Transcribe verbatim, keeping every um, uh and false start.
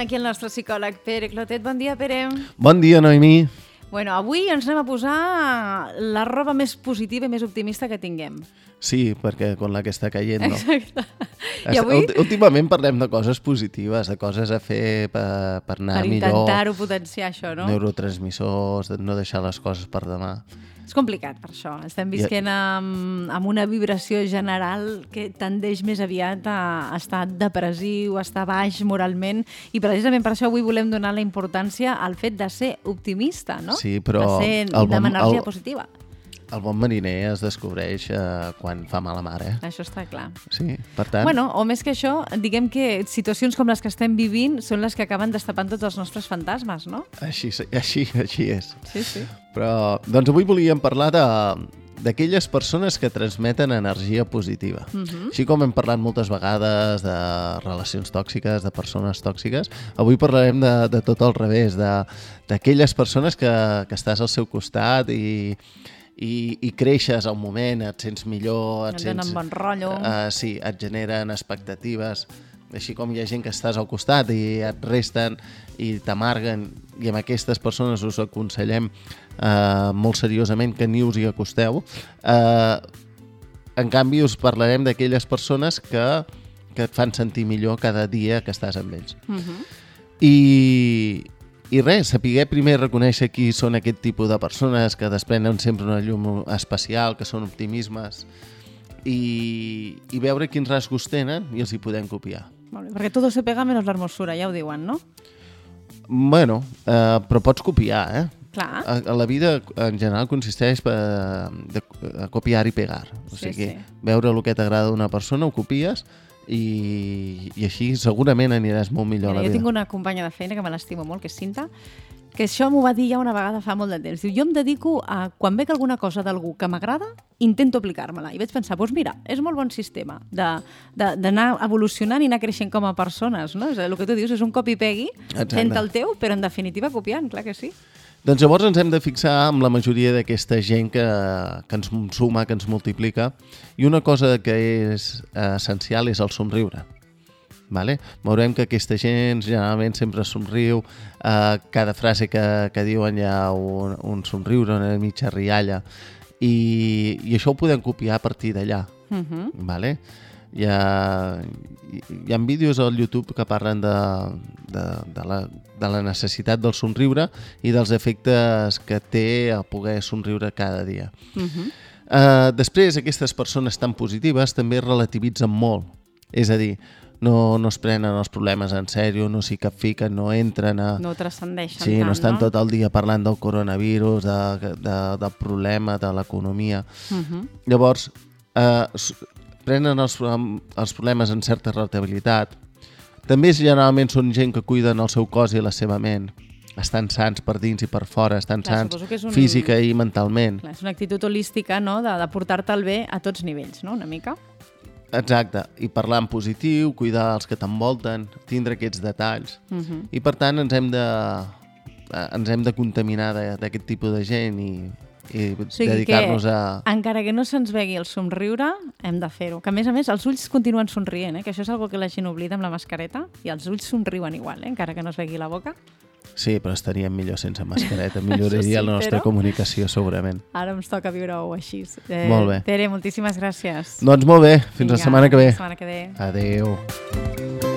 aquí el nostre psicòleg Pere Clotet. Bon dia, Pere. Bon dia, Noemí. Bueno, avui ens anem a posar la roba més positiva i més optimista que tinguem. Sí, perquè con la que està caient, no? Exacte. I avui... Últimament parlem de coses positives, de coses a fer per, per anar per millor. Per intentar-ho potenciar, això, no? Neurotransmissors, de no deixar les coses per demà. És complicat, per això. Estem visquent amb, amb una vibració general que tendeix més aviat a estar depressiu, a estar baix moralment, i precisament per això avui volem donar la importància al fet de ser optimista, no? Sí, però... De ser bon, amb energia el, positiva. El bon mariner es descobreix eh, quan fa mala mar, eh? Això està clar. Sí, per tant... Bueno, o més que això, diguem que situacions com les que estem vivint són les que acaben destapant tots els nostres fantasmes, no? Així, així, així és. Sí, sí. Però, doncs avui volíem parlar de d'aquelles persones que transmeten energia positiva. Uh-huh. Així com hem parlat moltes vegades de relacions tòxiques, de persones tòxiques, avui parlarem de, de tot al revés, d'aquelles persones que, que estàs al seu costat i... I, i creixes al moment, et sents millor, et, et sents... donen bon rotllo. Uh, sí, et generen expectatives, així com hi ha gent que estàs al costat i et resten i t'amarguen, i amb aquestes persones us aconsellem uh, molt seriosament que ni us hi acosteu. Uh, en canvi, us parlarem d'aquelles persones que, que et fan sentir millor cada dia que estàs amb ells. Uh-huh. I... I res, sapiguer primer reconèixer qui són aquest tipus de persones que desprenen sempre una llum especial, que són optimismes, i, i veure quins rasgos tenen i els hi podem copiar. Molt bé, perquè tot se pega menos la hermosura, ja ho diuen, no? Bueno, eh, però pots copiar, eh? Clar. A, a la vida, en general, consisteix per, de, de copiar i pegar. O sí, sigui, sí. Veure el que t'agrada d'una persona, ho copies, I, i així segurament aniràs molt millor Mira, a la vida. Jo tinc una companya de feina que me l'estimo molt, que és Cinta, que això m'ho va dir ja una vegada fa molt de temps. Diu, jo em dedico a, quan veig alguna cosa d'algú que m'agrada, intento aplicar-me-la. I vaig pensar, doncs mira, és molt bon sistema d'anar evolucionant i anar creixent com a persones, no? És el que tu dius, és un copy-pegui, fent el teu, però en definitiva copiant, clar que sí. Doncs llavors ens hem de fixar amb la majoria d'aquesta gent que, que ens suma, que ens multiplica, i una cosa que és essencial és el somriure. Vale? Veurem que aquesta gent generalment sempre somriu, eh, cada frase que, que diuen hi ha un, un somriure, una mitja rialla, i, i això ho podem copiar a partir d'allà. Uh-huh. Vale? Hi ha, hi ha vídeos al YouTube que parlen de, de, de, la, de la necessitat del somriure i dels efectes que té a poder somriure cada dia. Uh-huh. uh, després, aquestes persones tan positives també relativitzen molt. És a dir, no, no es prenen els problemes en sèrio, no s'hi capfiquen, no entren a... No transcendeixen sí, tant, no estan no? tot el dia parlant del coronavirus, de, de, del problema, de l'economia. Uh-huh. Llavors, eh, prenen els, els problemes en certa relativitat. També generalment són gent que cuiden el seu cos i la seva ment. Estan sants per dins i per fora, estan clar, sants un... física i mentalment. Clar, és una actitud holística, no?, de, de portar-te el bé a tots nivells, no?, una mica. Exacte, i parlar en positiu, cuidar els que t'envolten, tindre aquests detalls. Uh-huh. I per tant ens hem de, ens hem de contaminar d'aquest tipus de gent i... i o sigui dedicar-nos a... encara que no se'ns vegi el somriure, hem de fer-ho. Que a més a més els ulls continuen somrient, eh? Que això és una que la gent oblida amb la mascareta, i els ulls somriuen igual, eh? Encara que no es vegi la boca. Sí, però estaríem millor sense mascareta, milloraria sí, la nostra però... comunicació segurament. Ara ens toca viure-ho així. Eh, molt bé. Pere, moltíssimes gràcies. Doncs molt bé, fins Vinga, la setmana que ve. La setmana que ve. Adéu.